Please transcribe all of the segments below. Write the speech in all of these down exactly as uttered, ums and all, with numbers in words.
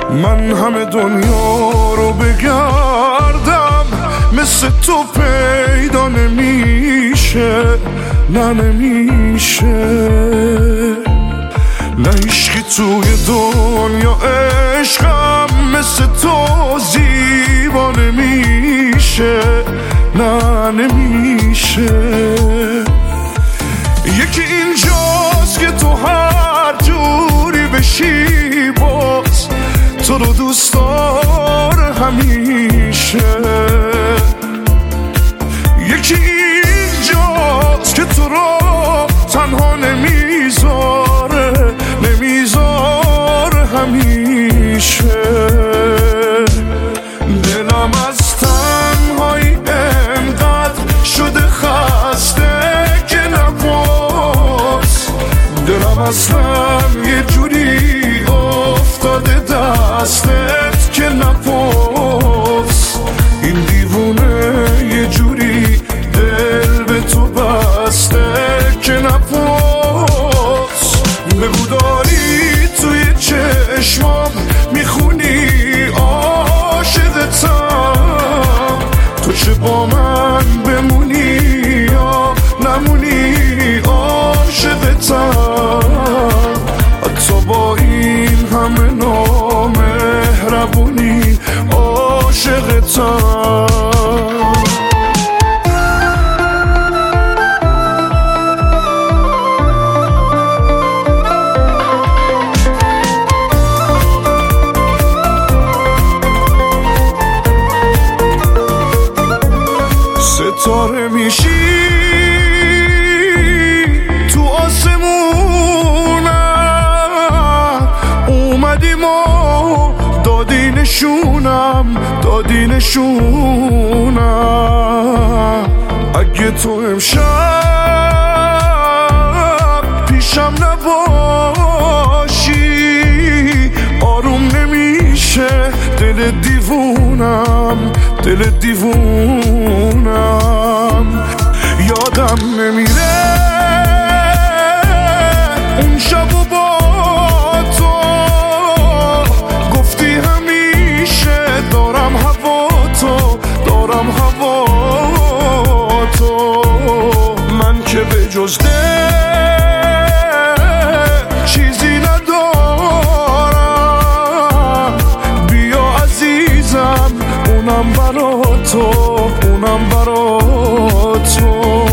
من همه دنیا رو بگردم مثل تو پیدا نمیشه، نه نمیشه. نه عشقی توی دنیا عشقم مثل تو زیبا نمیشه، نه نمیشه. یکی اینجاست که تو هر جوری بشی باز تو رو دوست داره همیشه. یکی اینجاست که تو رو تنها نمیذاره، نمیذاره همیشه. دلم از تنهایی انقدر شده خسته که نباز، دلم اصلا یه جوری افتاده دستت که نپاس. این دیوونه یه جوری دل به تو بسته که نپاس. بگو داری توی چشمام میخونی عاشقتم، تو چه با من بمونی یا نمونی عاشقتم. حتی با این همه نامهربونی عاشقتم. ستاره میشی تو آسمونم، اومدیم و دادی نشونم، دادی نشونم. اگه تو امشب پیشم نباشی آروم نمیشه دل دیوونم، دل دیوونم. یادم نمیره اون شب و با تو گفتی همیشه دارم هوا تو، دارم هوا تو. من که به جز دل چیزی ندارم، بیا عزیزم اونم برا تو، اونم برا تو.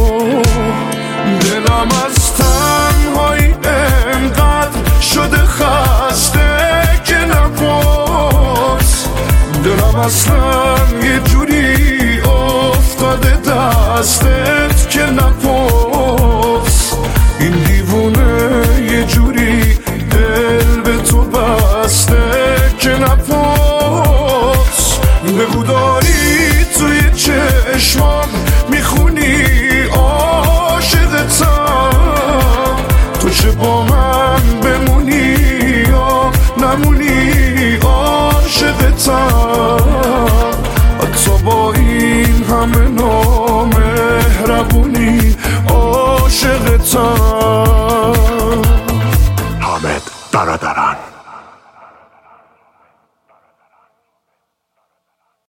دلم از تنهایی انقدر شده خسته که نباز، دلم اصلا یه جوری افتاده دستت که نپاس. این دیوونه یه جوری دل به تو بسته که نپاس. بگو